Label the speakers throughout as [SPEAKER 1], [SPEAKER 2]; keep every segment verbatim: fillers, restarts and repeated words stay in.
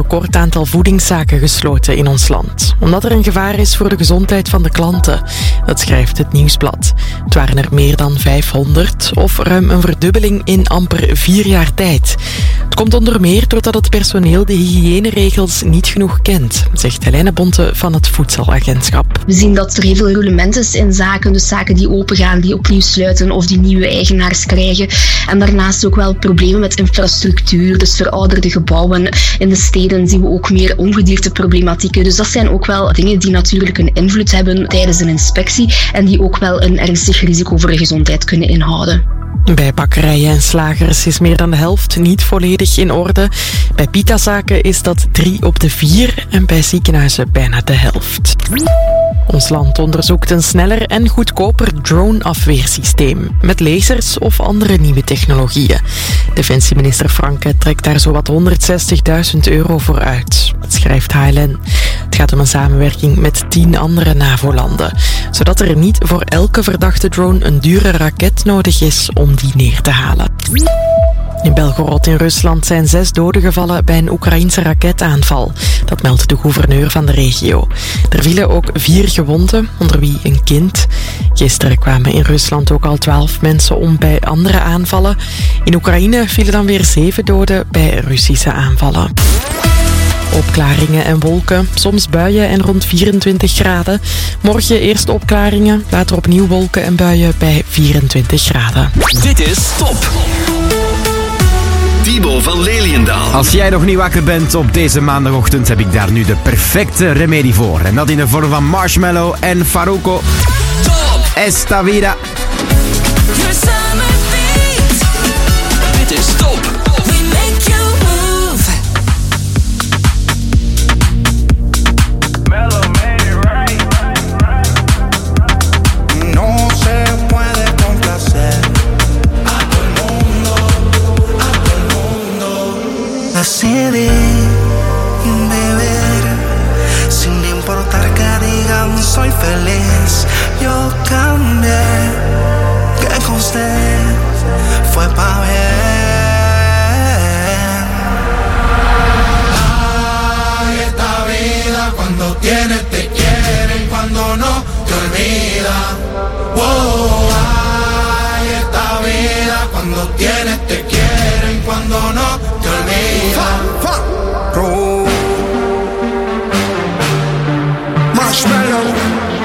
[SPEAKER 1] record aantal voedingszaken gesloten in ons land. Omdat er een gevaar is voor de gezondheid van de klanten. Dat schrijft het Nieuwsblad. Het waren er meer dan vijfhonderd, of ruim een verdubbeling in amper vier jaar tijd. Het komt onder meer doordat het personeel de hygiëneregels niet genoeg kent, zegt Helene Bonte van het Voedselagentschap.
[SPEAKER 2] We zien dat er heel veel roulement is in zaken, dus zaken die opengaan, die opnieuw sluiten of die nieuwe eigenaars krijgen. En daarnaast ook wel problemen met infrastructuur, dus verouderde gebouwen. In de steden zien we ook meer ongedierteproblematieken. Dus dat zijn ook wel dingen die natuurlijk een invloed hebben tijdens een inspectie en die ook wel een ernstig risico voor de gezondheid kunnen inhouden.
[SPEAKER 1] Bij bakkerijen en slagers is meer dan de helft niet volledig in orde. Bij pitazaken is dat drie op de vier en bij ziekenhuizen bijna de helft. Ons land onderzoekt een sneller en goedkoper drone-afweersysteem met lasers of andere nieuwe technologieën. Defensieminister Franke trekt daar zowat honderdzestigduizend euro voor uit. Dat schrijft H L N. Het gaat om een samenwerking met tien andere NAVO-landen, zodat er niet voor elke verdachte drone een dure raket nodig is om die neer te halen. In Belgorod in Rusland zijn zes doden gevallen bij een Oekraïense raketaanval. Dat meldt de gouverneur van de regio. Er vielen ook vier gewonden, onder wie een kind. Gisteren kwamen in Rusland ook al twaalf mensen om bij andere aanvallen. In Oekraïne vielen dan weer zeven doden bij Russische aanvallen. Opklaringen en wolken, soms buien en rond vierentwintig graden. Morgen eerst opklaringen, later opnieuw wolken en buien bij vierentwintig graden.
[SPEAKER 3] Dit is Top. Thibaut van Leliendaal.
[SPEAKER 4] Als jij nog niet wakker bent op deze maandagochtend, heb ik daar nu de perfecte remedie voor. En dat in de vorm van Marshmello en Farruko.
[SPEAKER 3] Top.
[SPEAKER 4] Esta vida.
[SPEAKER 3] Your summer beat. Dit is Top. We make you move.
[SPEAKER 5] Mellow made it right. No se puede complacer a todo el mundo, a todo el mundo. Decidí vivir sin importar que digan soy feliz. Yo cambié, que con usted fue pa' bien. Ay, esta vida cuando tienes te quieren, cuando no te olvida. Wow, ay, esta vida cuando tienes te quieren, cuando no te olvida. Oh. Marshmello.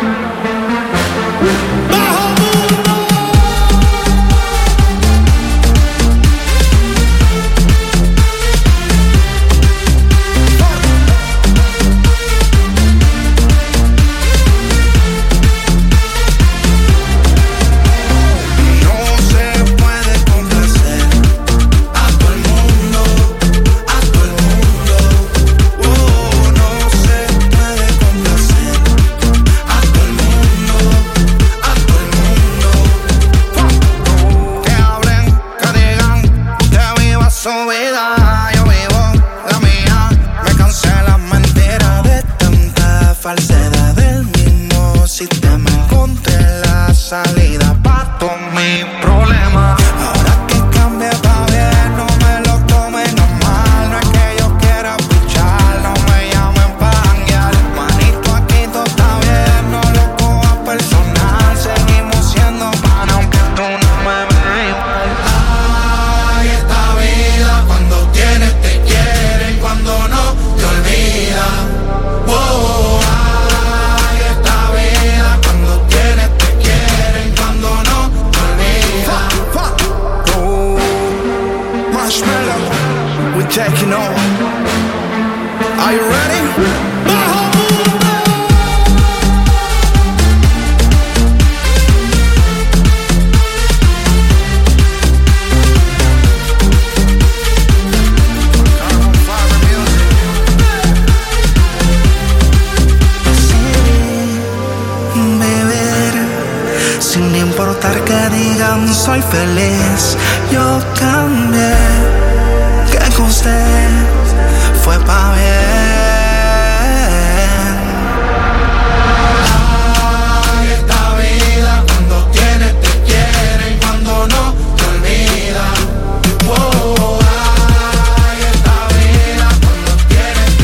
[SPEAKER 5] Salida pa' todos mis problemas. Ahora que cambie pa' bien, no me lo tomen normal. No es que yo quiera pichar, no me llamen pa' janguear. Manito, aquí todo está bien, no lo cojas personal. Seguimos siendo pan aunque tú no me veas mal. Ay, esta vida cuando tienes te quieren, cuando no te olvidan. Wow, ay, esta vida cuando tienes te quieren, cuando no te olvidan. Oh, Marshmello, we're taking over. Are you ready? Sin importar que digan soy feliz, yo cambié, que con usted fue pa' bien. Ay, esta vida cuando tienes te quieren, cuando no te olvidan. Wow, ay, esta vida cuando tienes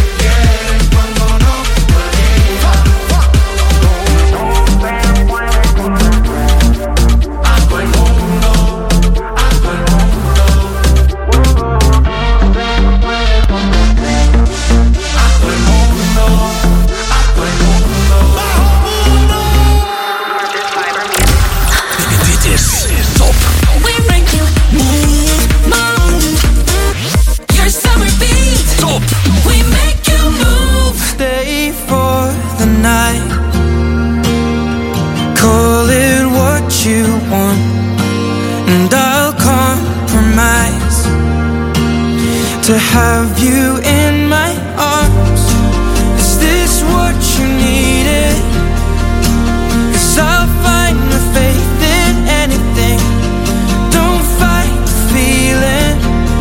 [SPEAKER 5] to have you in my arms. Is this what you needed? 'Cause I'll find my faith in anything. Don't fight the feeling.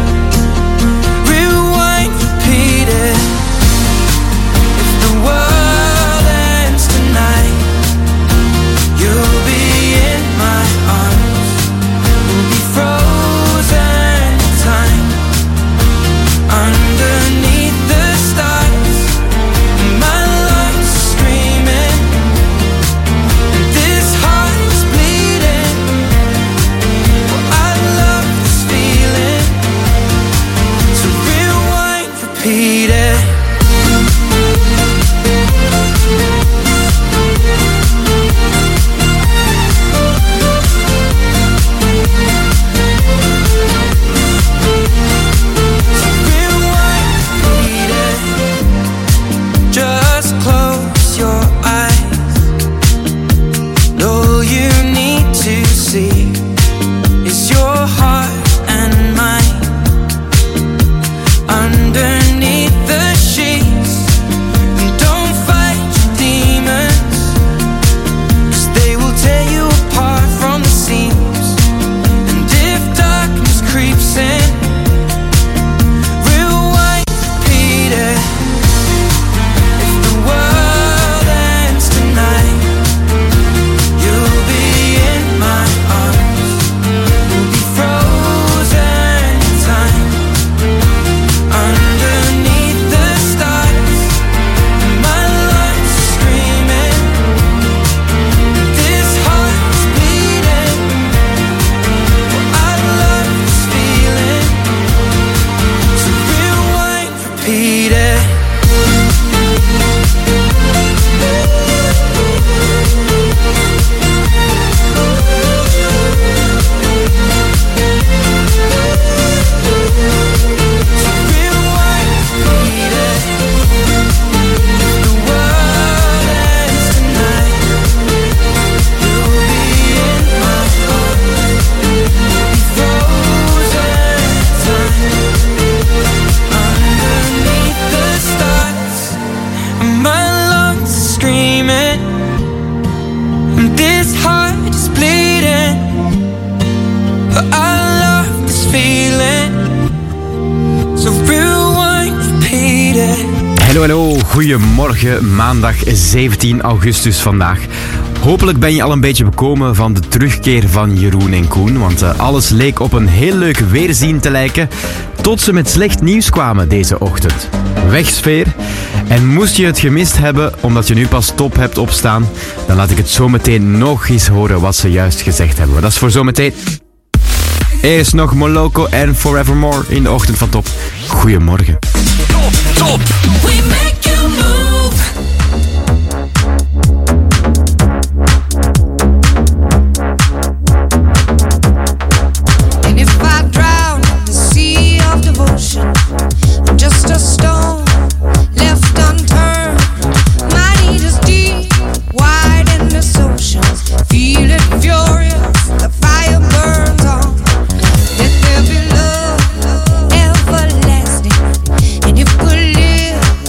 [SPEAKER 5] Rewind, repeat it. If the world ends tonight, you'll be in my arms. We'll be frozen in time underneath the stars. My lungs are screaming, and this heart is bleeding. Well, I love this feeling. So rewind, repeat it. Just close your eyes. All you need to see is your heart and mine underneath the sheets. And don't fight your demons, 'cause they will tear you apart from the seams. And if darkness creeps in, rewind, repeat it. If the world ends tonight, you'll be in my arms. We'll be frozen in time underneath the stars. My lungs are screaming, this heart is bleeding. Well, I love this feeling. So rewind, repeat it. My lungs are screaming, and this heart is bleeding. But I love this feeling. So rewind, repeat it.
[SPEAKER 4] Hallo, hallo. Goedemorgen. Maandag zeventien augustus vandaag. Hopelijk ben je al een beetje bekomen van de terugkeer van Jeroen en Koen. Want uh, alles leek op een heel leuk weerzien te lijken. Tot ze met slecht nieuws kwamen deze ochtend. Wegsfeer. En moest je het gemist hebben omdat je nu pas top hebt opstaan, dan laat ik het zo meteen nog eens horen wat ze juist gezegd hebben. Dat is voor zometeen. Eerst nog Moloko en Forevermore in de ochtend van Top. Goedemorgen.
[SPEAKER 3] Top, top. We make you move.
[SPEAKER 6] And if I drown in the sea of devotion, I'm just a stone left unturned. My need is deep, wide in this ocean. Feel it furious, the fire burns on. Let there be love, everlasting. And if we live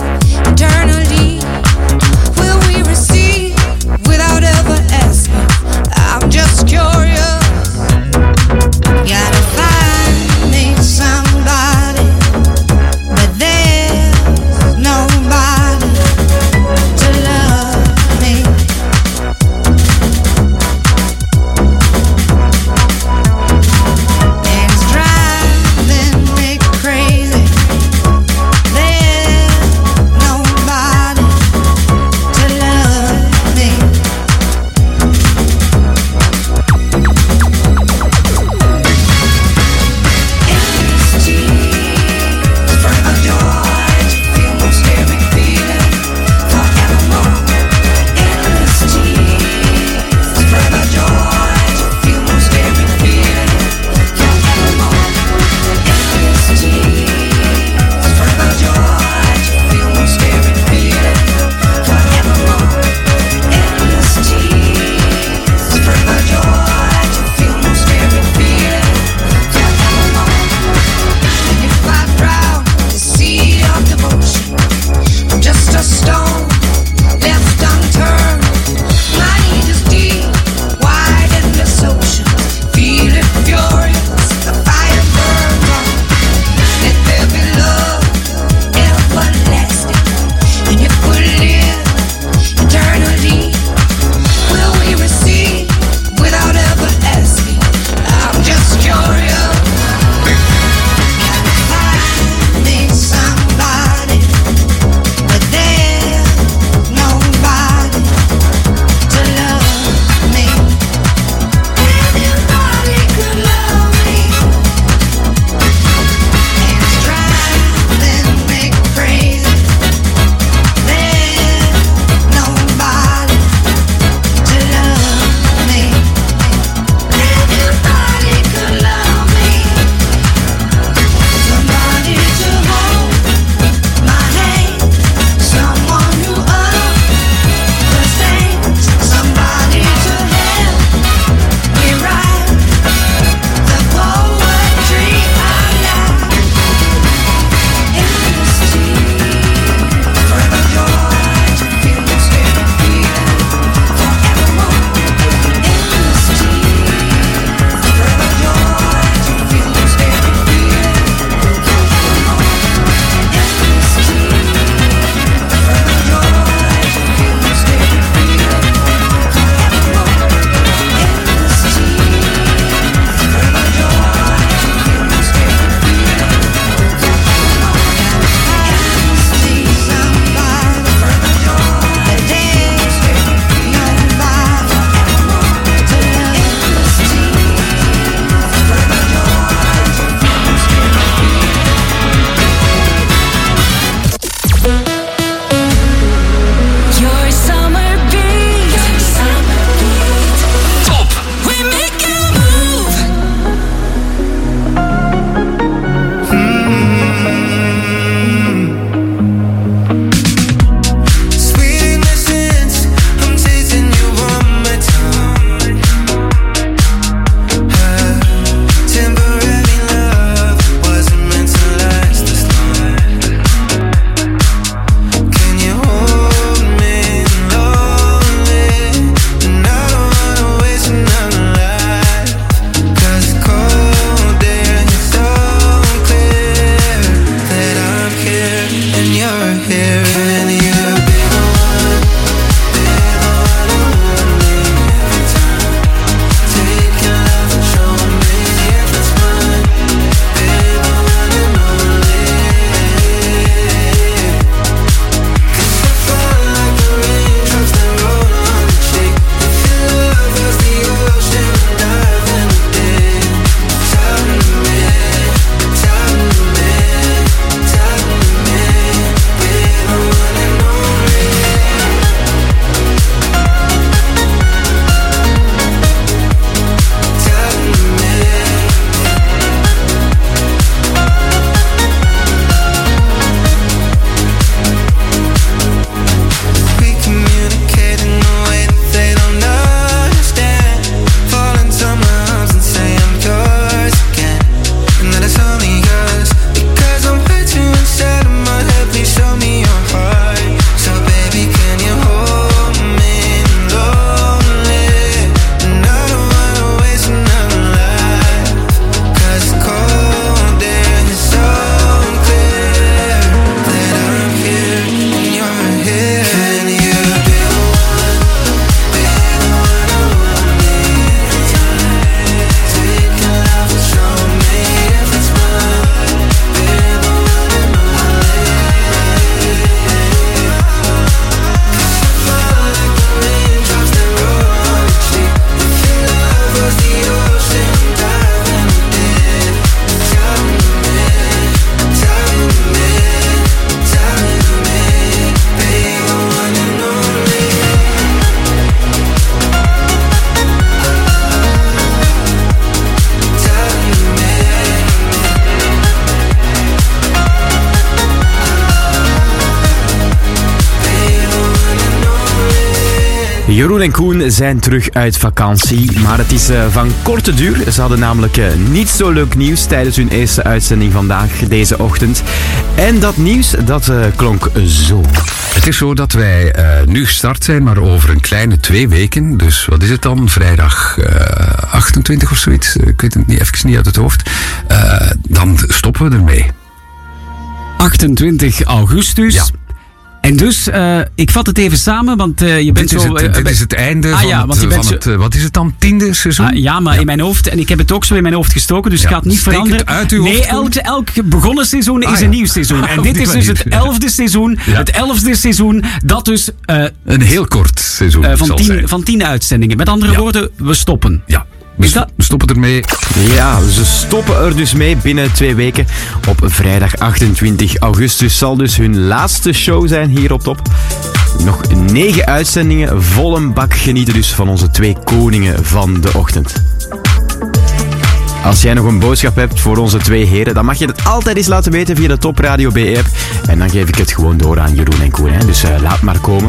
[SPEAKER 4] Jeroen en Koen zijn terug uit vakantie, maar het is uh, van korte duur. Ze hadden namelijk uh, niet zo leuk nieuws tijdens hun eerste uitzending vandaag, deze ochtend. En dat nieuws, dat uh, klonk zo.
[SPEAKER 7] Het is zo dat wij uh, nu gestart zijn, maar over een kleine twee weken. Dus wat is het dan? Vrijdag uh, achtentwintig of zoiets. Ik weet het niet, even niet uit het hoofd. Uh, dan stoppen we ermee.
[SPEAKER 8] achtentwintig augustus.
[SPEAKER 7] Ja.
[SPEAKER 8] En dus, uh, ik vat het even samen, want uh, je bent
[SPEAKER 7] Dit is,
[SPEAKER 8] zo...
[SPEAKER 7] het,
[SPEAKER 8] uh,
[SPEAKER 7] dit is het einde
[SPEAKER 8] ah,
[SPEAKER 7] van,
[SPEAKER 8] ja,
[SPEAKER 7] het,
[SPEAKER 8] je bent
[SPEAKER 7] van
[SPEAKER 8] zo,
[SPEAKER 7] het, uh, wat is het dan, tiende seizoen?
[SPEAKER 8] Ah, ja, maar
[SPEAKER 7] ja.
[SPEAKER 8] in mijn hoofd, en ik heb het ook zo in mijn hoofd gestoken, dus
[SPEAKER 7] Ja,
[SPEAKER 8] het gaat niet
[SPEAKER 7] steek
[SPEAKER 8] veranderen.
[SPEAKER 7] het uit uw
[SPEAKER 8] nee,
[SPEAKER 7] hoofd,
[SPEAKER 8] elk, elk begonnen seizoen is
[SPEAKER 7] Ah, ja.
[SPEAKER 8] een nieuw seizoen. En
[SPEAKER 7] Op
[SPEAKER 8] dit
[SPEAKER 7] die
[SPEAKER 8] is dus
[SPEAKER 7] manier.
[SPEAKER 8] het elfde seizoen,
[SPEAKER 7] Ja.
[SPEAKER 8] het elfde seizoen, dat dus uh,
[SPEAKER 7] Een heel kort seizoen
[SPEAKER 8] uh, van,
[SPEAKER 7] zal
[SPEAKER 8] tien,
[SPEAKER 7] zijn.
[SPEAKER 8] van tien uitzendingen. Met andere
[SPEAKER 7] Ja.
[SPEAKER 8] woorden, we stoppen.
[SPEAKER 7] Ja, we,
[SPEAKER 8] Is
[SPEAKER 7] sto-
[SPEAKER 8] dat-
[SPEAKER 7] we stoppen ermee.
[SPEAKER 4] Ja, ze stoppen er dus mee binnen twee weken. Op vrijdag achtentwintig augustus zal dus hun laatste show zijn hier op Top. Nog negen uitzendingen, vol een bak genieten dus van onze twee koningen van de ochtend. Als jij nog een boodschap hebt voor onze twee heren, dan mag je het altijd eens laten weten via de Top Radio B-app. En dan geef ik het gewoon door aan Jeroen en Koen. Hè? Dus uh, laat maar komen.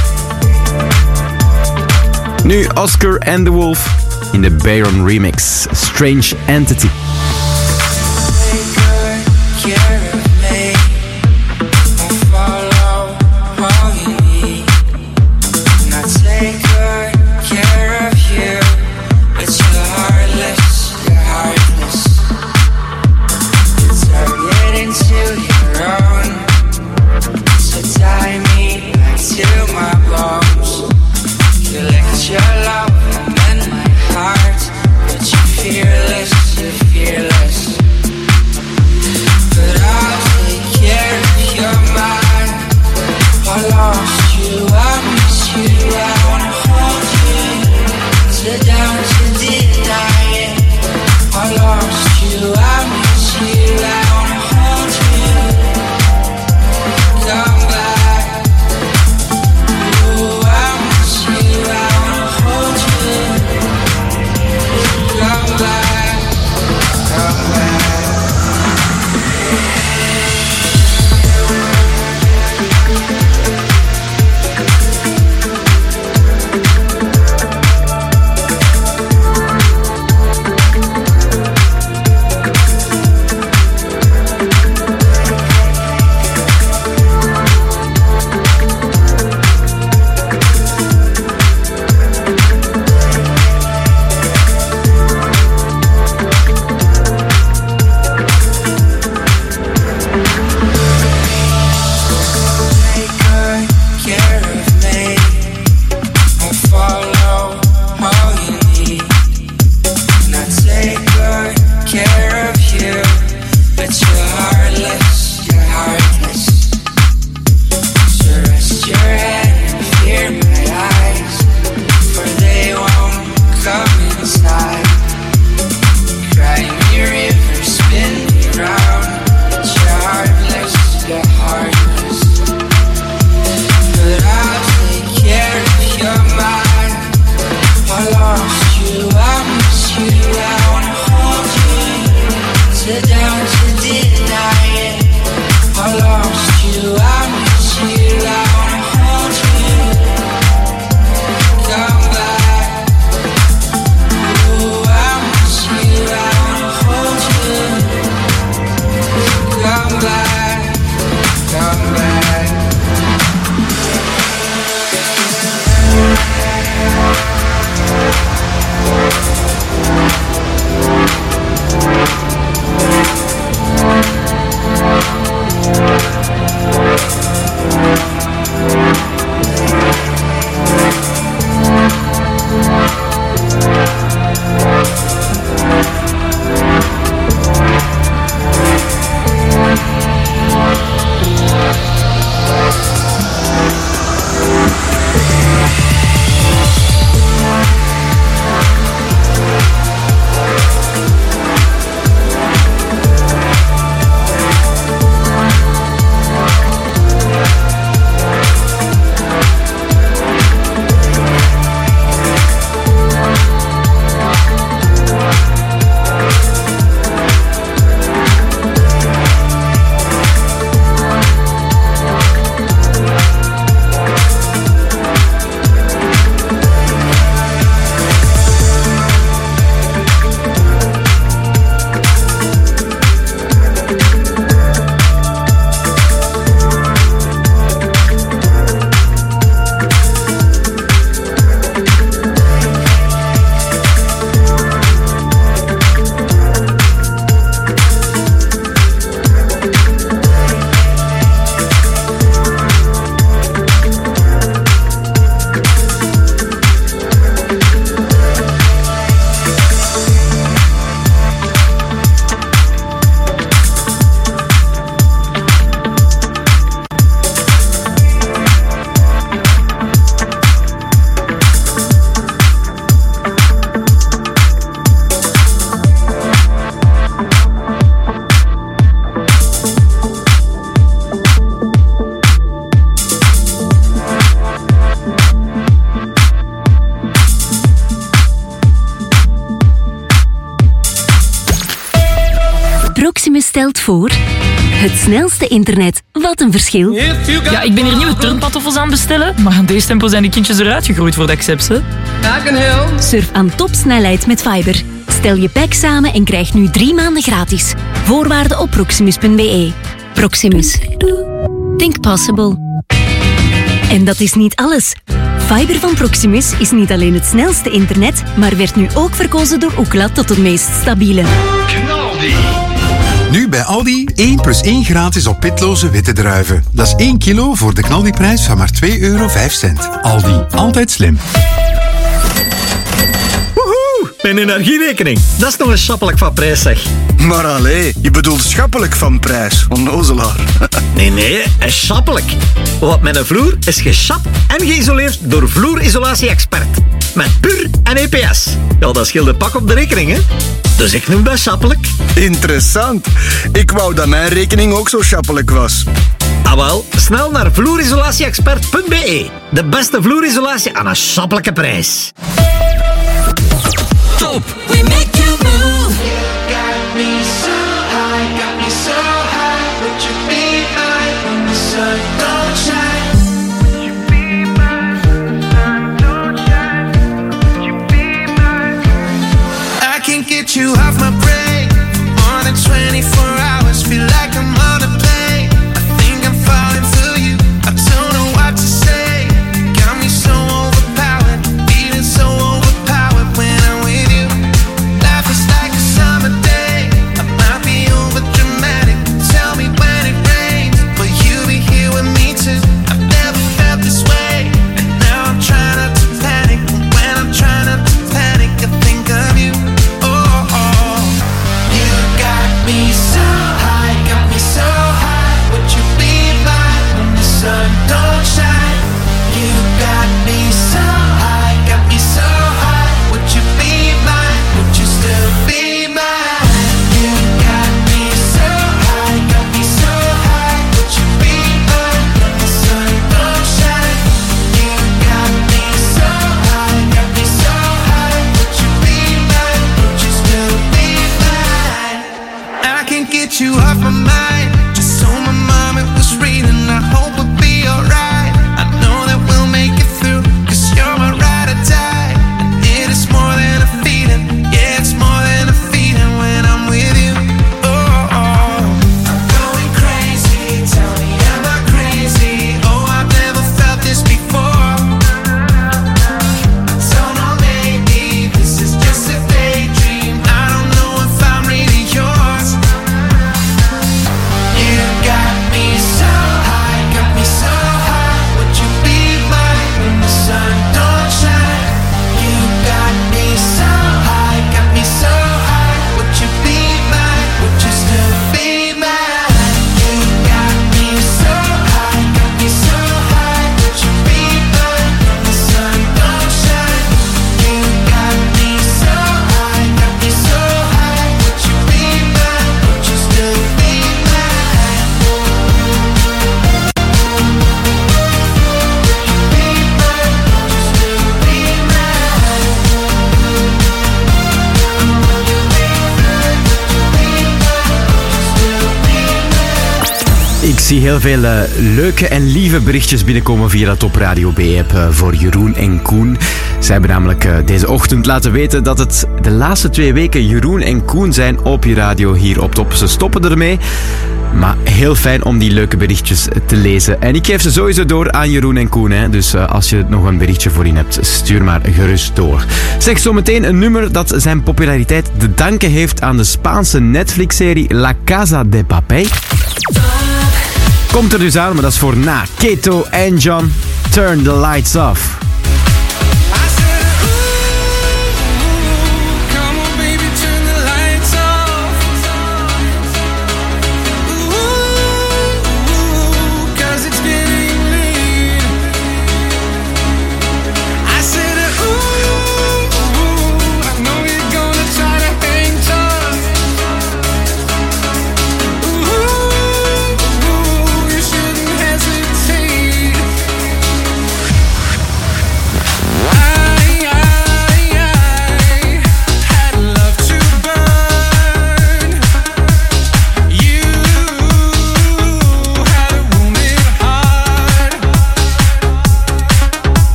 [SPEAKER 4] Nu Oscar and the Wolf in de Bayron remix, Strange Entity.
[SPEAKER 3] Your love and my heart, but you're fearless, you're fearless.
[SPEAKER 9] stelt voor... Het snelste internet. Wat een verschil.
[SPEAKER 10] Ja, ik ben hier nieuwe turnpantoffels aan het bestellen, maar aan deze tempo zijn die kindjes eruit gegroeid voor de accepts, hè.
[SPEAKER 9] Surf aan topsnelheid met Fiber. Stel je pack samen en krijg nu drie maanden gratis. Voorwaarden op proximus punt b e. Proximus. Think possible. En dat is niet alles. Fiber van Proximus is niet alleen het snelste internet, maar werd nu ook verkozen door Ookla tot het meest stabiele.
[SPEAKER 11] Knaldi. Nu bij Aldi één plus één gratis op pitloze witte druiven. Dat is één kilo voor de Knaldi-prijs van maar twee euro vijf. Aldi, altijd slim.
[SPEAKER 12] Woehoe, mijn energierekening. Dat is nog eens schappelijk van prijs, zeg.
[SPEAKER 13] Maar allee, je bedoelt schappelijk van prijs, onnozelaar.
[SPEAKER 12] Nee, nee, is schappelijk. Want mijn vloer is geschapt en geïsoleerd door Vloerisolatie Expert. Met puur en E P S. Ja, dat scheelt een pak op de rekening, hè. Dus ik noem dat schappelijk.
[SPEAKER 13] Interessant. Ik wou dat mijn rekening ook zo schappelijk was.
[SPEAKER 12] Ah wel, snel naar vloerisolatie expert punt b e. De beste vloerisolatie aan een schappelijke prijs.
[SPEAKER 3] Top, we make you move.
[SPEAKER 5] You got me so high, got me so high. Would you be mine when the sun don't shine? Would you be mine when the sun don't shine? Would you be mine? I can't get you off my brain for more than twenty-four hours. Feel like I'm on a plane. I think I'm falling for you. I don't know what to say. Got me so overpowered, feeling so overpowered when I'm with you. Life is like a summer day. I might be over dramatic. Tell me when it rains, will you be here with me too? I've never felt this way, and now I'm trying not to panic. And when I'm trying not to panic, I think of you. Oh, oh. You got me so high, got me so high. Would you be mine when the sun don't shine? You got me so high, got me so high. Would you be mine? Would you still be mine? You got me so high, got me so high. Would you be mine when the sun don't shine? You got me so high, got me so high. Would you be mine? Would you still be mine? I can't get you off my mind. Just so my mom it was reading. I hope we'll be alright. I know that we'll make it through, 'cause you're my ride or die. And it is more than a feeling. Yeah, it's more than a feeling when I'm with you. Oh, oh. I'm going crazy. Tell me, am I crazy? Oh, I've never felt this before. I don't know, maybe this is just a daydream. I don't know if I'm really yours. You got me so high, got me so high. Would you be mine when the sun don't shine? You got me so high, got me so high. Would you be mine? Would you still be mine? You got me so high, got me so high. Would you be mine when the sun don't shine? You got me so high, got me so high. Would you be mine? Would you still be mine?
[SPEAKER 4] Ik zie heel veel uh, leuke en lieve berichtjes binnenkomen via de Top Radio B-app uh, voor Jeroen en Koen. Zij hebben namelijk uh, deze ochtend laten weten dat het de laatste twee weken Jeroen en Koen zijn op je radio hier op Top. Ze stoppen ermee, maar heel fijn om die leuke berichtjes te lezen. En ik geef ze sowieso door aan Jeroen en Koen. Hè. Dus uh, als je nog een berichtje voor hen hebt, stuur maar gerust door. Zeg, zometeen een nummer dat zijn populariteit te danken heeft aan de Spaanse Netflix-serie La Casa de Papel. Komt er dus aan, maar dat is voor na. Keto en John, Turn the Lights Off.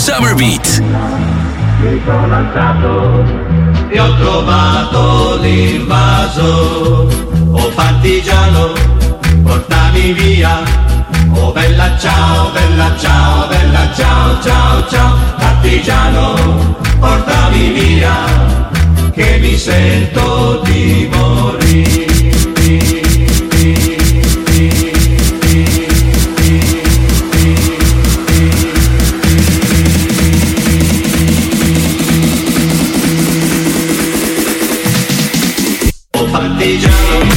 [SPEAKER 14] Summer Beat.
[SPEAKER 15] Mi sono alzato e ho trovato l'invaso. Oh partigiano, portami via. Oh bella ciao, bella ciao, bella ciao, ciao, ciao. Partigiano, portami via, che mi sento di morire. Partigiano,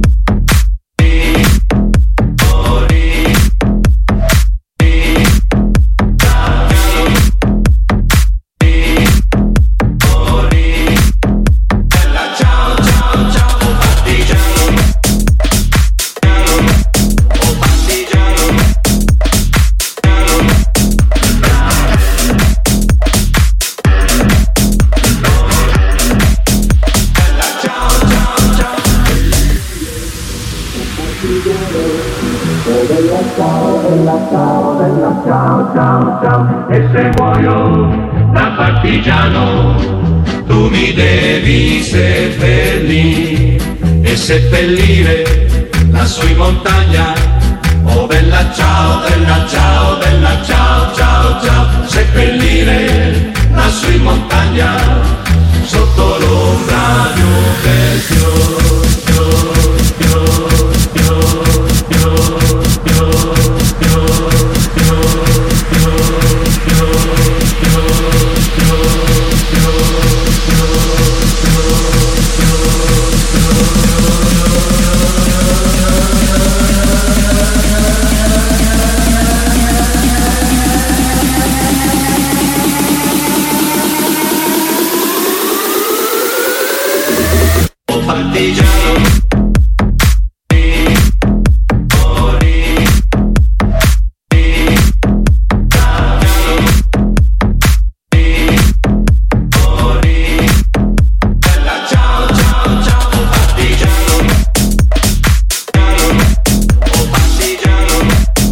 [SPEAKER 15] morì, morì, bella ciao ciao ciao, partigiano, oh partigiano, bella ciao, bella ciao, bella ciao, ciao, ciao. E se muoio da partigiano, tu mi devi seppellire e seppellire lassù in montagna. Oh bella ciao, bella ciao, bella ciao, ciao, ciao. Seppellire lassù in montagna, sotto l'ombra di un bel fiore, fiore, fiore, fiore, fiore. Oh partigiano, morì, morì, bella ciao ciao ciao, partigiano, oh partigiano.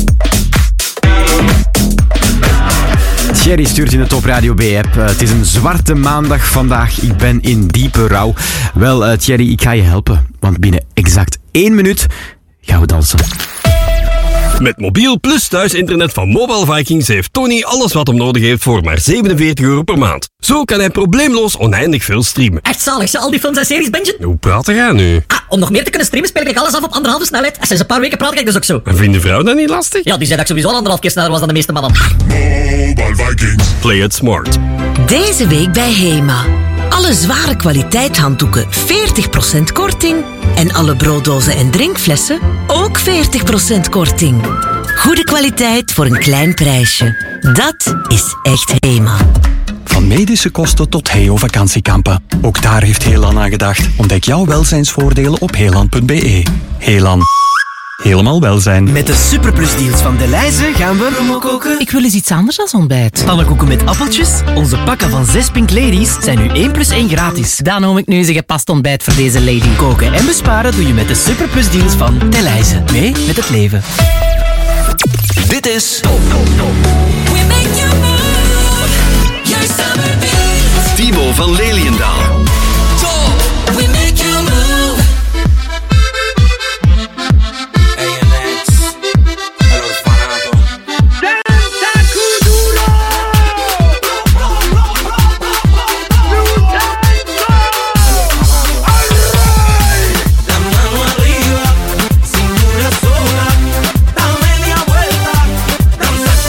[SPEAKER 4] Thierry stuurt in de Top Radio B-app. Uh, het is een zwarte maandag vandaag. Ik ben in diepe rouw. Wel, uh, Thierry, ik ga je helpen. Want binnen exact één minuut gaan we dansen.
[SPEAKER 16] Met mobiel plus thuisinternet van Mobile Vikings heeft Tony alles wat hem nodig heeft voor maar zevenenveertig euro per maand. Zo kan hij probleemloos oneindig veel streamen.
[SPEAKER 17] Echt zalig, al die films en series, Benjen?
[SPEAKER 16] Hoe praat jij nu?
[SPEAKER 17] Ah, om nog meer te kunnen streamen speel ik alles af op anderhalve snelheid. En sinds een paar weken praat ik dus ook zo.
[SPEAKER 16] En vindt de vrouw dat niet lastig?
[SPEAKER 17] Ja, die zei dat ik sowieso al anderhalf keer sneller was dan de meeste mannen.
[SPEAKER 16] Mobile Vikings. Play it smart.
[SPEAKER 18] Deze week bij Hema. Alle zware kwaliteit handdoeken veertig procent korting. En alle brooddozen en drinkflessen ook veertig procent korting. Goede kwaliteit voor een klein prijsje. Dat is echt Hema.
[SPEAKER 19] Van medische kosten tot Heo-vakantiekampen. Ook daar heeft Heelan aan gedacht. Ontdek jouw welzijnsvoordelen op heelan punt b e. Heelan. Helemaal welzijn.
[SPEAKER 20] Met de superplusdeals van Delhaize gaan we rommel koken.
[SPEAKER 21] Ik wil eens iets anders als ontbijt.
[SPEAKER 20] Pannenkoeken met appeltjes. Onze pakken van zes Pink Ladies zijn nu één plus één gratis.
[SPEAKER 21] Dan noem ik nu eens een gepast ontbijt voor deze lady.
[SPEAKER 20] Koken en besparen doe je met de superplusdeals van Delhaize. Mee met het leven.
[SPEAKER 14] Dit is Top.
[SPEAKER 3] We make you move. Your summer beat.
[SPEAKER 14] Timo van Leliendaal.
[SPEAKER 3] Top. We make you move.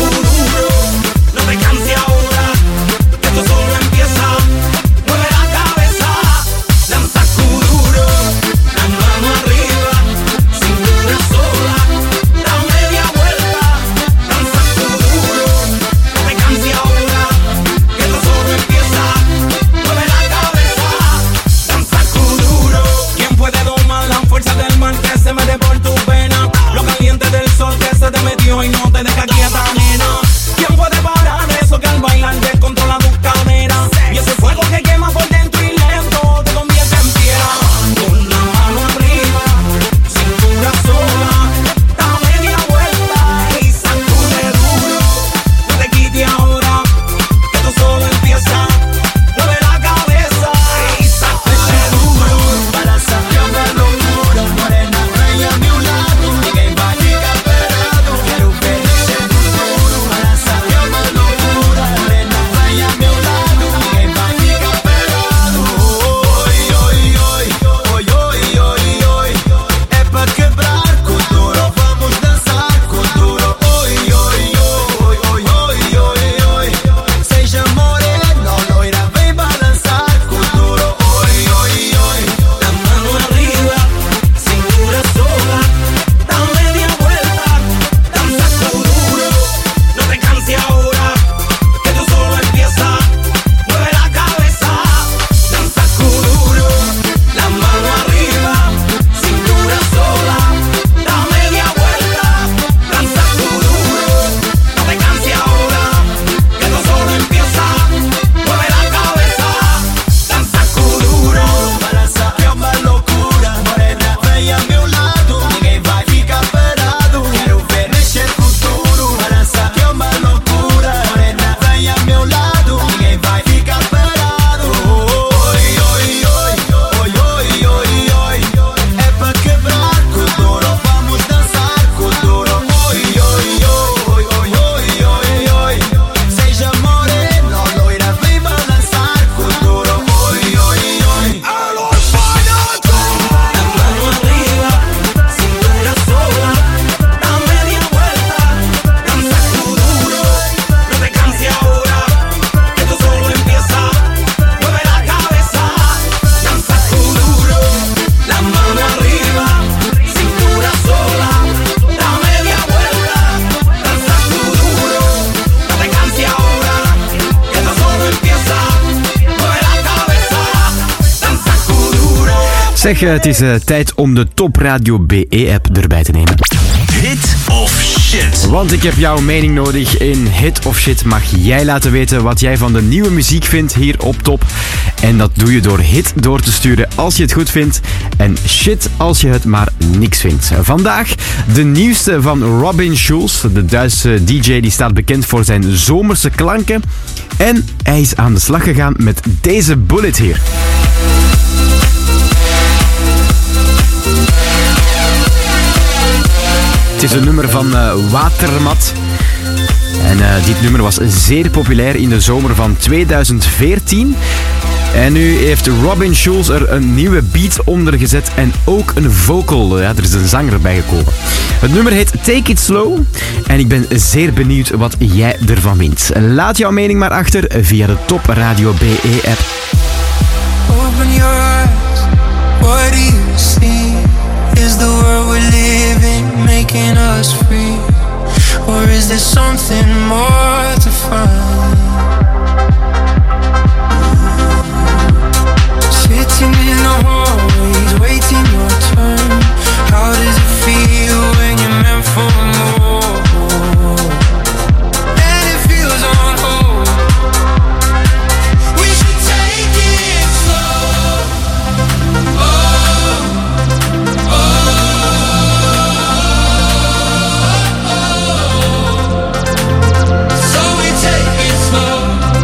[SPEAKER 5] No te canses ahora, esto solo empieza. Mueve la cabeza.
[SPEAKER 4] Zeg, het is uh, tijd om de Top Radio B E-app erbij te nemen.
[SPEAKER 14] Hit of shit.
[SPEAKER 4] Want ik heb jouw mening nodig. In Hit of Shit mag jij laten weten wat jij van de nieuwe muziek vindt hier op Top. En dat doe je door hit door te sturen als je het goed vindt. En shit als je het maar niks vindt. Vandaag de nieuwste van Robin Schulz. De Duitse D J die staat bekend voor zijn zomerse klanken. En hij is aan de slag gegaan met deze bullet hier. Het is een nummer van uh, Watermat. En uh, dit nummer was zeer populair in de zomer van tweeduizend veertien. En nu heeft Robin Schulz er een nieuwe beat onder gezet en ook een vocal. Ja, er is een zanger bij gekomen. Het nummer heet Take It Slow. En ik ben zeer benieuwd wat jij ervan vindt. Laat jouw mening maar achter via de Top Radio B E-app.
[SPEAKER 5] Open your eyes, what do you see? Is the world we're living making us free? Or is there something more to find? Sitting in the hallways, waiting your turn. How does it feel when you're meant for more? And it feels on hold. We should take it slow. Oh, oh, oh. So we take it slow.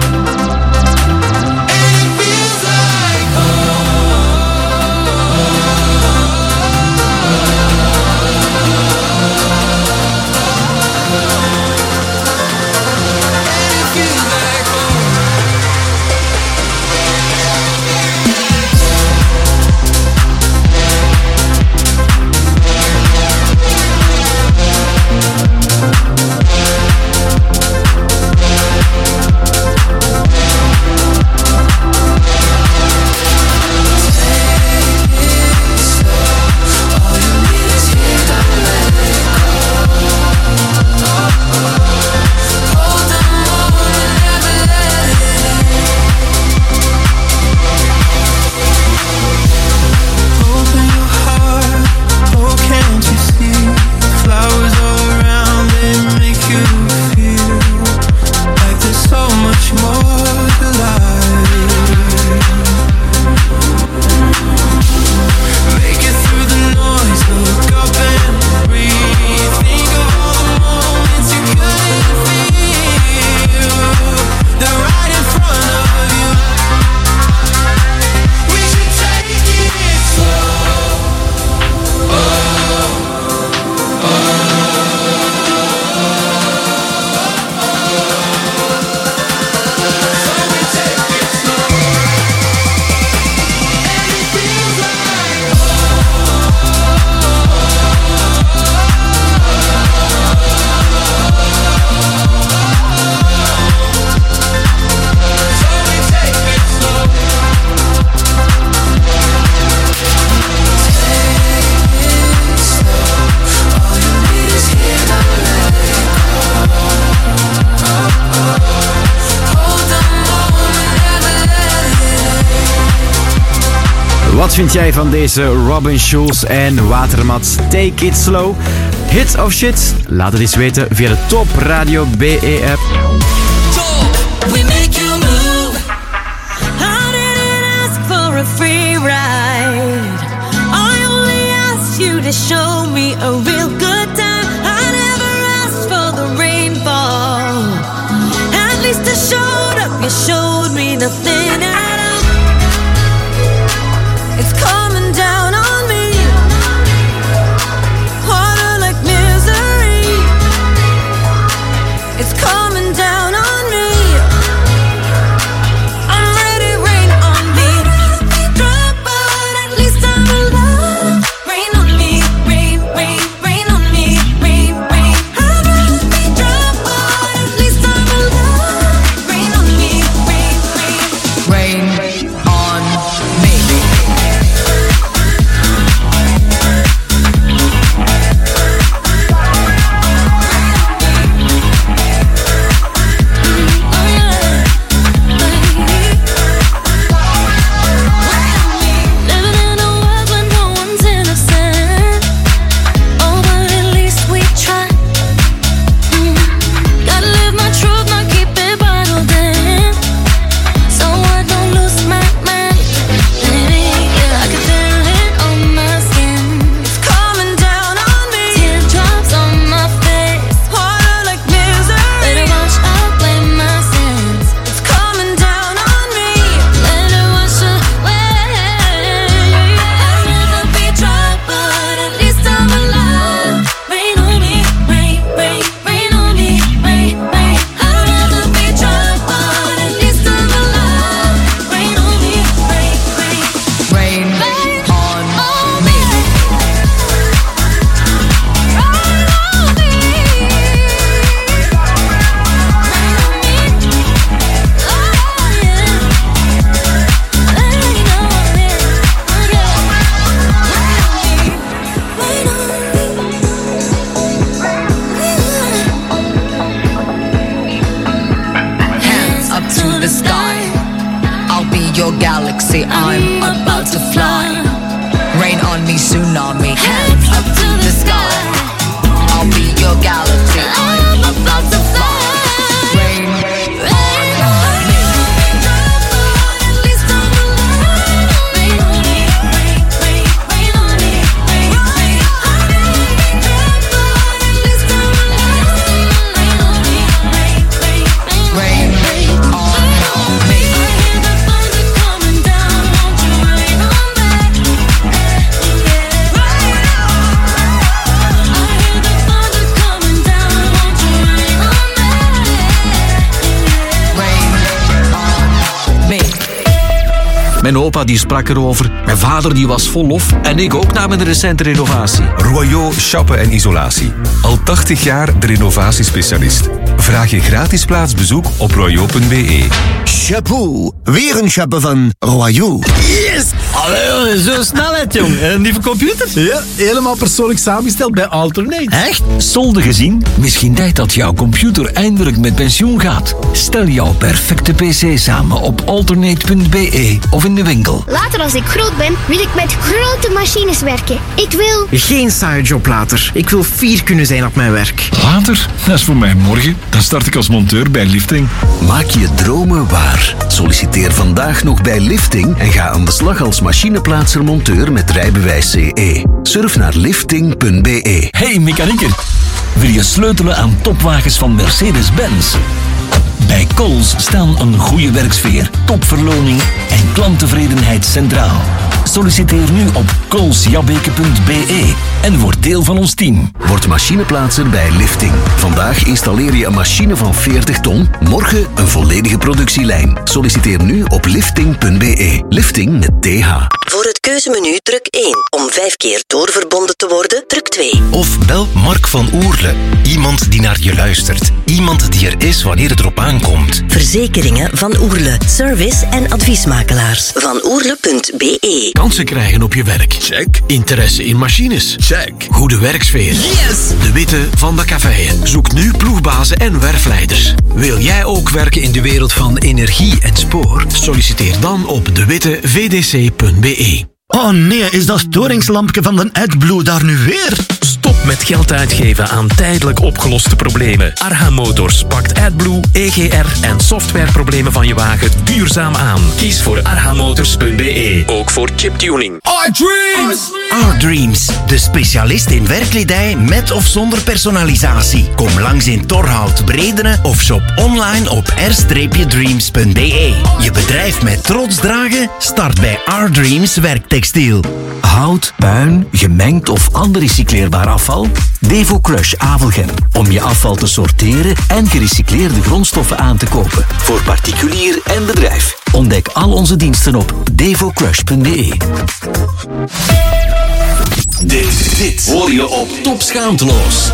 [SPEAKER 5] And it feels like
[SPEAKER 4] Wat vind jij van deze Robin Schulz en Watermat? Take It Slow. Hit of shit? Laat het eens weten via de Top Radio B E-app.
[SPEAKER 3] Top, we make you move. I didn't ask for a free ride. I only asked you to show me a real good time. I never asked for the rainfall. At least I showed up, you showed me nothing at all. It's coming down on me. Harder like misery. It's coming down on me. I'm ready, rain on me. Drop out, at least I'm alive. Rain on me, rain, rain, rain on me, rain, rain. I'm ready, drop out, at least I'm alive. Rain on me, rain, rain.
[SPEAKER 2] your galaxy. I'm about to fly. Rain on me, tsunami. Hands up to the sky. I'll be your galaxy. I'm about to fly. Rain, rain on me.
[SPEAKER 22] Mijn opa die sprak erover, mijn vader die was vol lof en ik ook na mijn recente renovatie.
[SPEAKER 23] Royaux Chappen en Isolatie. Al tachtig jaar de renovatiespecialist. Vraag je gratis plaatsbezoek op royaux punt b e.
[SPEAKER 24] Chapeau, weer een chappen van Royaux.
[SPEAKER 20] Yes! Allee, zo snelheid, jong. Een nieuwe computer?
[SPEAKER 25] Ja, helemaal persoonlijk samengesteld bij Alternate.
[SPEAKER 20] Echt?
[SPEAKER 22] Solde gezien? Misschien tijd dat jouw computer eindelijk met pensioen gaat. Stel jouw perfecte pc samen op alternate punt b e of in de winkel.
[SPEAKER 26] Later als ik groot ben, wil ik met grote machines werken. Ik wil...
[SPEAKER 20] Geen saaie job later. Ik wil fier kunnen zijn op mijn werk.
[SPEAKER 27] Later? Dat is voor mij morgen. Dan start ik als monteur bij Lifting.
[SPEAKER 28] Maak je dromen waar. Solliciteer vandaag nog bij Lifting en ga aan de slag als machineplaatser-monteur met rijbewijs C E. Surf naar lifting punt b e.
[SPEAKER 22] Hey mechanieker, wil je sleutelen aan topwagens van Mercedes-Benz? Bij Coles staan een goede werksfeer, topverloning en klanttevredenheid centraal. Solliciteer nu op coles jabbeke punt b e en word deel van ons team.
[SPEAKER 28] Word machineplaatser bij Lifting. Vandaag installeer je een machine van veertig ton, morgen een volledige productielijn. Solliciteer nu op lifting punt b e. Lifting met T H.
[SPEAKER 29] Voor het keuzemenu druk één. Om vijf keer doorverbonden te worden, druk twee.
[SPEAKER 30] Of bel Mark van Oerle. Iemand die naar je luistert. Iemand die er is wanneer het erop aankomt.
[SPEAKER 29] Verzekeringen Van Oerle. Service en adviesmakelaars. van oerle punt b e.
[SPEAKER 31] Kansen krijgen op je werk. Check. Interesse in machines. Check. Goede werksfeer.
[SPEAKER 20] Yes!
[SPEAKER 31] De Witte van de Cafeeën zoekt nu ploegbazen en werfleiders. Wil jij ook werken in de wereld van energie en spoor? Solliciteer dan op de witte v d c punt b e.
[SPEAKER 32] Oh nee, is dat storingslampje van de AdBlue daar nu weer?
[SPEAKER 33] Stop met geld uitgeven aan tijdelijk opgeloste problemen. Arha Motors pakt AdBlue, E G R en softwareproblemen van je wagen duurzaam aan. Kies voor arha motors punt b e. Ook voor chiptuning.
[SPEAKER 32] R-Dreams!
[SPEAKER 30] R-Dreams, de specialist in werkkledij met of zonder personalisatie. Kom langs in Torhout, Bredene of shop online op r dreams punt b e. Je bedrijf met trots dragen? Start bij R-Dreams Werktextiel.
[SPEAKER 22] Hout, puin, gemengd of ander recycleerbaar afval? Devo Crush Avelgem. Om je afval te sorteren en gerecycleerde grondstoffen aan te kopen. Voor particulier en bedrijf. Ontdek al onze diensten op devo crush punt b e.
[SPEAKER 33] Dit, dit hoor je op Top Schaamteloos.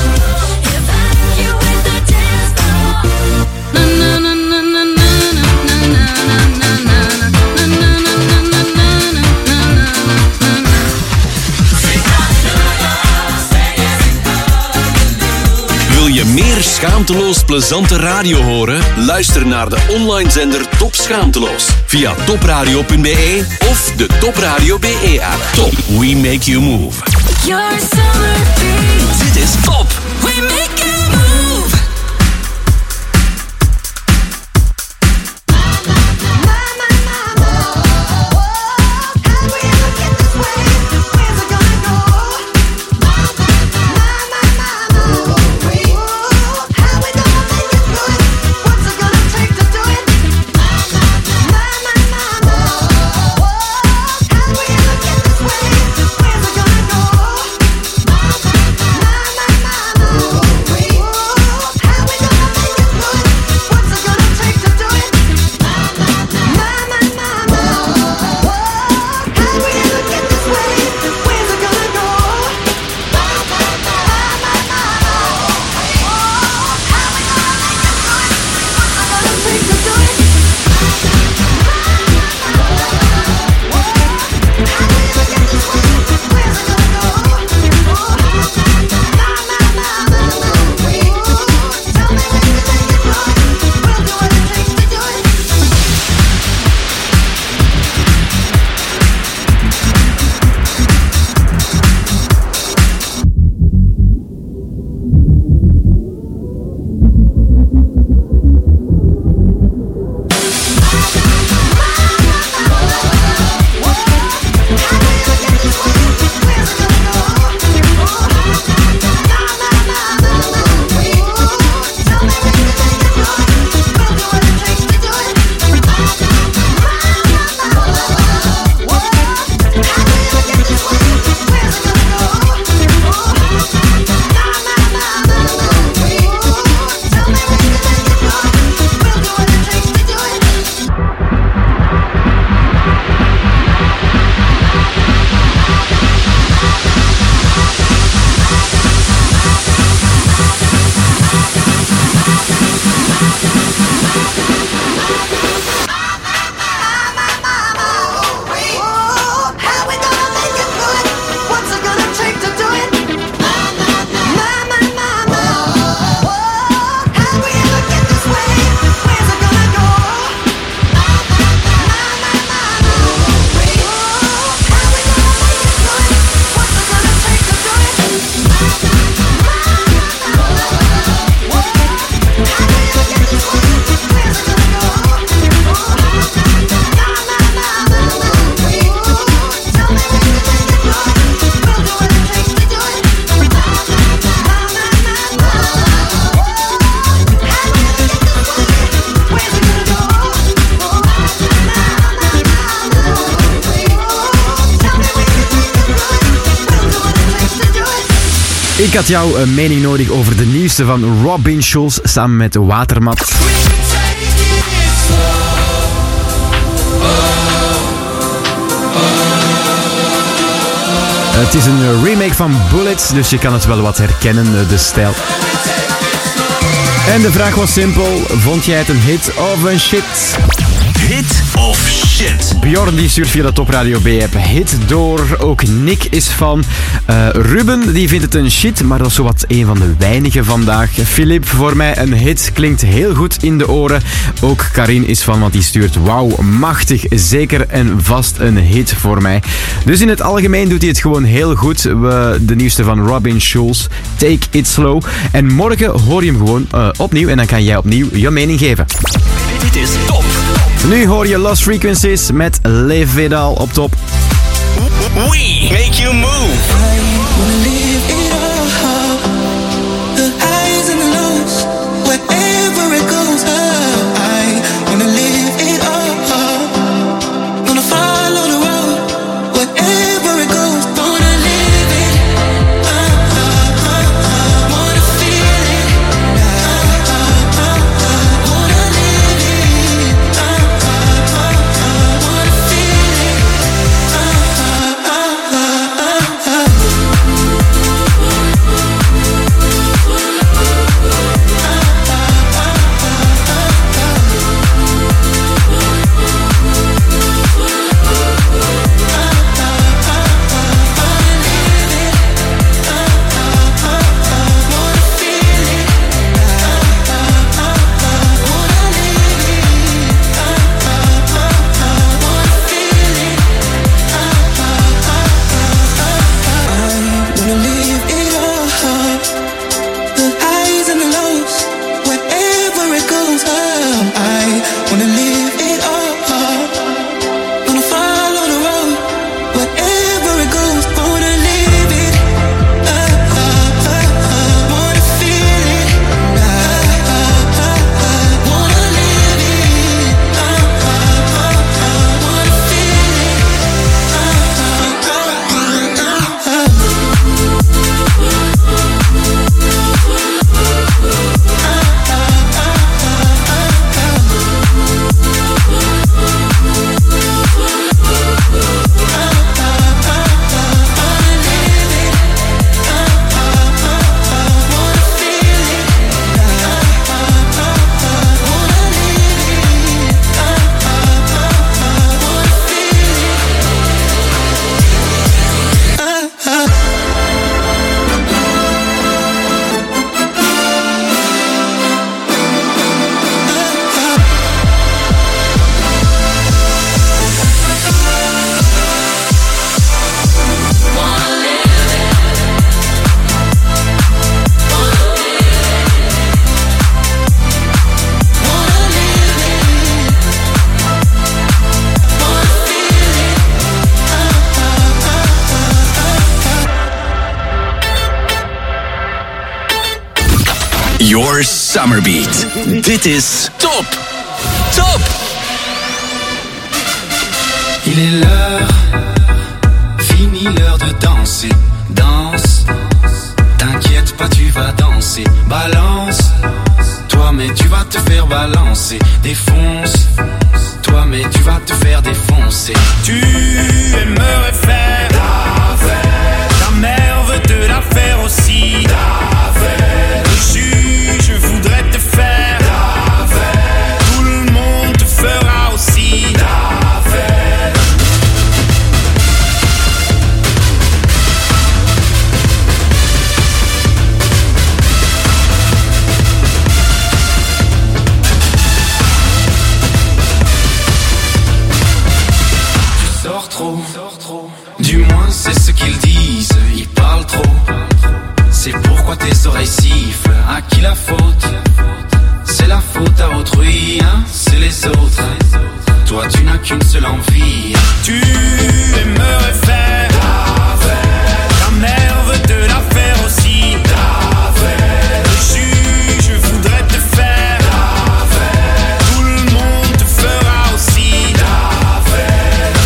[SPEAKER 33] Wil je meer schaamteloos plezante radio horen? Luister naar de online zender Top Schaamteloos via top radio punt b e of de Top Radio B E app. Top, we make you move.
[SPEAKER 3] Your summer beat.
[SPEAKER 33] Dit is Top.
[SPEAKER 3] We make you move.
[SPEAKER 6] Where's it gonna go?
[SPEAKER 4] Ik had jouw mening nodig over de nieuwste van Robin Schulz samen met Watermat. Het is een remake van Bullets, dus je kan het wel wat herkennen, de stijl. En de vraag was simpel, vond jij het een hit of een shit?
[SPEAKER 22] Hit of shit?
[SPEAKER 4] Bjorn die stuurt via de Top Radio B-app hit door. Ook Nick is van. Uh, Ruben die vindt het een shit, maar dat is zowat een van de weinigen vandaag. Filip, voor mij een hit, klinkt heel goed in de oren. Ook Karin is van, want die stuurt wauw, machtig, zeker en vast een hit voor mij. Dus in het algemeen doet hij het gewoon heel goed. We, de nieuwste van Robin Schulz, Take It Slow. En morgen hoor je hem gewoon uh, opnieuw en dan kan jij opnieuw je mening geven.
[SPEAKER 22] Dit is Top.
[SPEAKER 4] Nu hoor je Lost Frequencies met Live It All op top.
[SPEAKER 22] We make you move. Your Summer Beat. Dit is Top. Top.
[SPEAKER 1] Il est l'heure, fini l'heure de danser. Danse, t'inquiète pas, tu vas danser. Balance, toi mais tu vas te faire balancer. Défonce, toi mais tu vas te faire défoncer. Tu aimerais faire la fête, ta mère veut te la faire aussi. La fête, le juge voudrait te faire la fête, tout le monde te fera aussi la fête. Tu sors trop, du moins c'est ce qu'ils disent, ils parlent trop. C'est pourquoi tes oreilles sifflent. À qui la faute? C'est la faute à autrui, hein? C'est les autres. Toi tu n'as qu'une seule envie. Tu aimerais faire la fête, ta mère veut te la faire aussi. La fête, le juge voudrait te faire la fête, tout le monde te fera aussi la fête.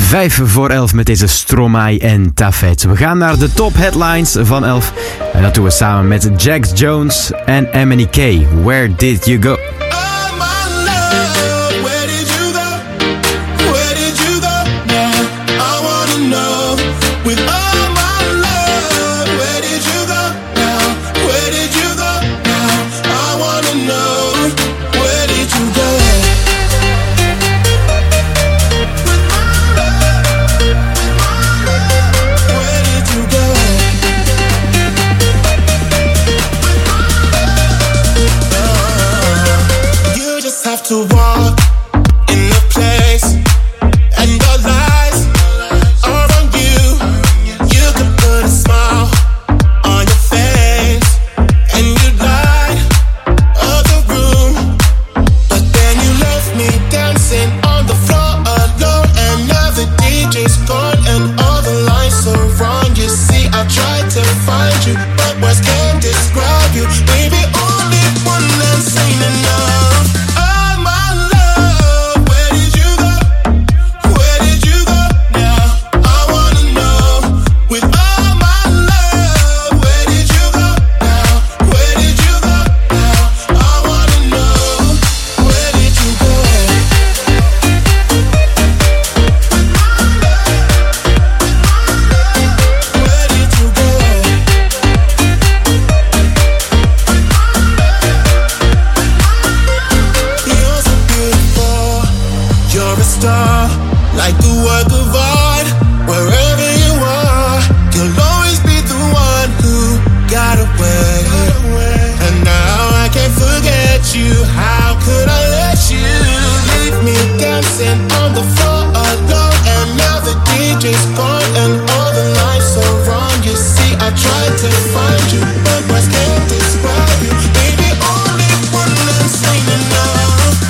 [SPEAKER 4] Vijf voor elf met deze Stromae en Tafet. We gaan naar de top headlines van elf. En dat doen we samen met Jax Jones en Emily K. Where did you go?
[SPEAKER 5] To walk in the place, and your lies are on you. You could put a smile on your face, and you light up the room. But then you left me dancing on the floor alone, and now the D J's gone, and all the lights are wrong. You see, I tried to find you, but words can't describe you. Baby, only one that's ain't enough. Like a work of art, wherever you are, you'll always be the one who got away. And now I can't forget you. How could I let you leave me dancing on the floor alone? And now the D J's gone and all the lights are wrong. You see, I tried to find you, but words can't describe you. Baby, only one that's ain't enough.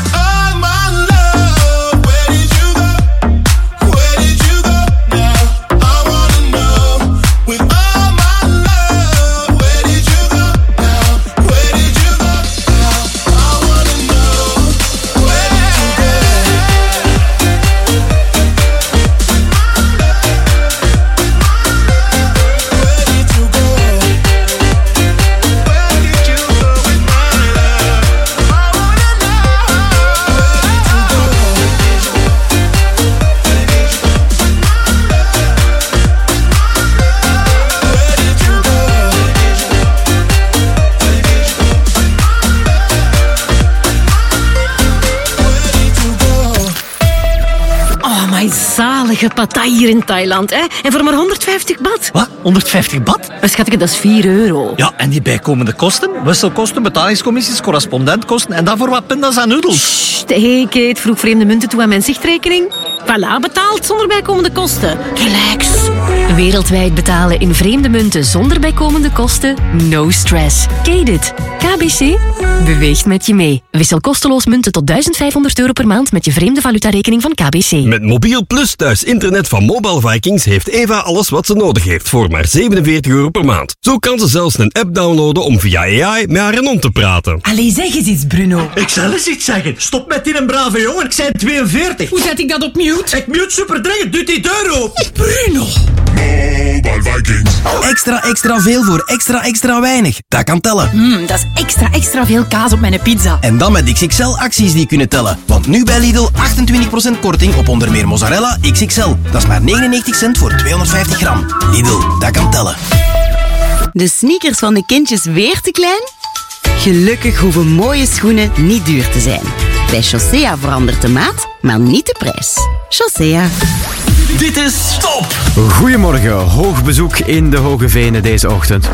[SPEAKER 7] Zalige patai hier in Thailand, hè? En voor maar honderdvijftig baht.
[SPEAKER 20] Wat? honderdvijftig baht?
[SPEAKER 7] Maar schatje, dat is vier euro.
[SPEAKER 20] Ja, en die bijkomende kosten? Wisselkosten, betalingscommissies, correspondentkosten en daarvoor wat pindas en noedels.
[SPEAKER 7] Sst, hey Kate, vroeg vreemde munten toe aan mijn zichtrekening. Voilà, betaald zonder bijkomende kosten. Relax.
[SPEAKER 29] Wereldwijd betalen in vreemde munten zonder bijkomende kosten? No stress. Kate it. K B C beweegt met je mee. Wissel kosteloos munten tot duizend vijfhonderd euro per maand met je vreemde valutarekening van K B C.
[SPEAKER 8] Met Mobiel Plus thuis internet van Mobile Vikings heeft Eva alles wat ze nodig heeft voor maar zevenenveertig euro per maand. Zo kan ze zelfs een app downloaden om via A I met haar hond te praten.
[SPEAKER 9] Allee, zeg eens iets, Bruno.
[SPEAKER 20] Ik zal eens iets zeggen. Stop met die een brave jongen, ik zei tweeënveertig.
[SPEAKER 9] Hoe zet ik dat op mute?
[SPEAKER 20] Ik mute super dringend, doet die deur open.
[SPEAKER 9] Bruno.
[SPEAKER 8] Mobile Vikings.
[SPEAKER 10] Extra, extra veel voor extra, extra weinig. Dat kan tellen.
[SPEAKER 9] Mm, dat is extra, extra veel kaas op mijn pizza.
[SPEAKER 10] En dan met X X L-acties die kunnen tellen. Want nu bij Lidl achtentwintig procent korting op onder meer mozzarella X X L. Dat is maar negenennegentig cent voor tweehonderdvijftig gram. Lidl, dat kan tellen.
[SPEAKER 11] De sneakers van de kindjes weer te klein? Gelukkig hoeven mooie schoenen niet duur te zijn. Bij Chaussea verandert de maat, maar niet de prijs. Chaussea.
[SPEAKER 20] Dit is Top!
[SPEAKER 4] Goedemorgen, hoog bezoek in de Hoge Venen deze ochtend.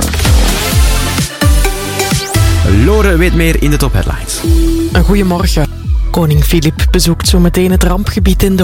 [SPEAKER 4] Lore weet meer in de Top Headlines.
[SPEAKER 12] Een goedemorgen. Koning Filip bezoekt zo meteen het rampgebied in de